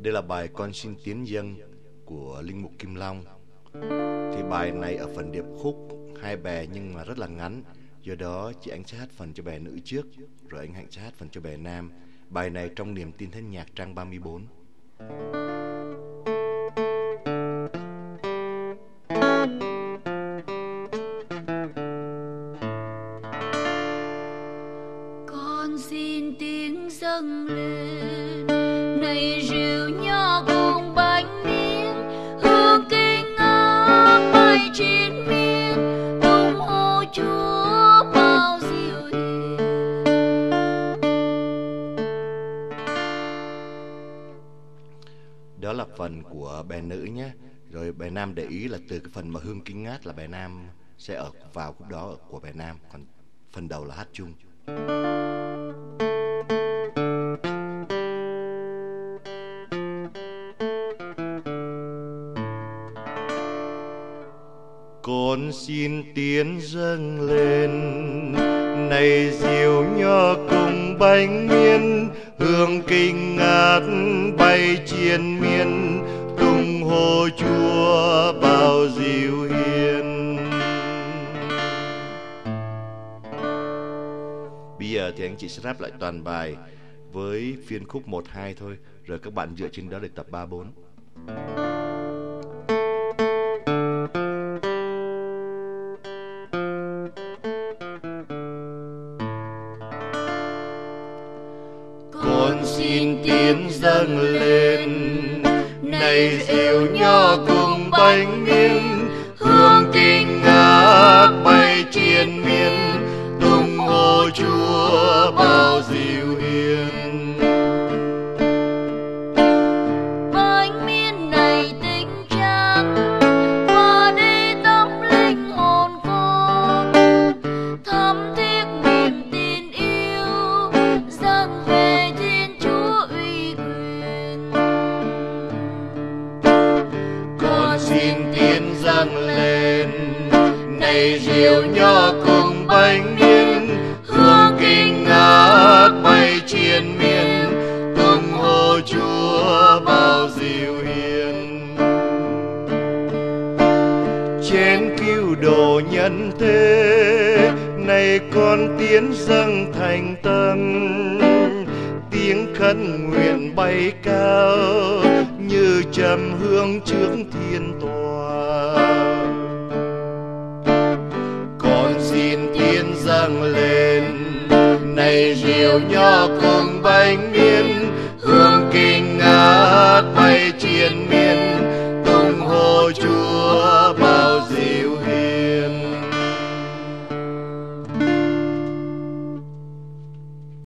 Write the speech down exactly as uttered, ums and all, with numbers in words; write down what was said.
Đây là bài Con Xin Tiến Dâng của Linh Mục Kim Long. Thì bài này ở phần điệp khúc hai bè nhưng mà rất là ngắn, do đó chị anh sẽ hát phần cho bè nữ trước, rồi anh Hạnh sẽ hát phần cho bè nam. Bài này trong Niềm Tin Thánh Nhạc trang ba mươi bốn. Con xin tiếng dâng lên, này rượu nho cùng bánh miếng, hương kinh ngát bay trên miên, tung hô Chúa bao diệu hiền. Đó là phần của bè nữ nhé. Rồi bè nam để ý là từ cái phần mà hương kinh ngát là bè nam sẽ ở vào khúc đó của bè nam, còn phần đầu là hát chung. Con xin tiến dâng lên, này rượu nho cùng bánh miên, hương kinh ngát bay triền miên, tung hô Chúa bao diệu hiền. Bây giờ thì anh chị sẽ rap lại toàn bài với phiên khúc một hai thôi, rồi các bạn dựa trên đó để tập ba bốn. Con xin tiến dâng lên, này rượu nho cùng bánh miên, hương kinh ngát bay triền miên, tung hô Chúa bao diệu hiền. Bánh miên này tinh trắng, qua đi tâm linh hồn con, thắm thiết niềm tin yêu, dâng về Thiên Chúa uy quyền. Con xin tiến dâng lên, này rượu nho cùng bánh miên, hương kinh ngát bay triền miên, tung hô Chúa bao diệu hiền. Trên cứu độ nhân thế, này con tiến dâng thành tâm, tiếng khấn nguyện bay cao như trầm hương trước thiên tòa. Con xin tiến dâng lên, này rượu nho cùng bánh miên,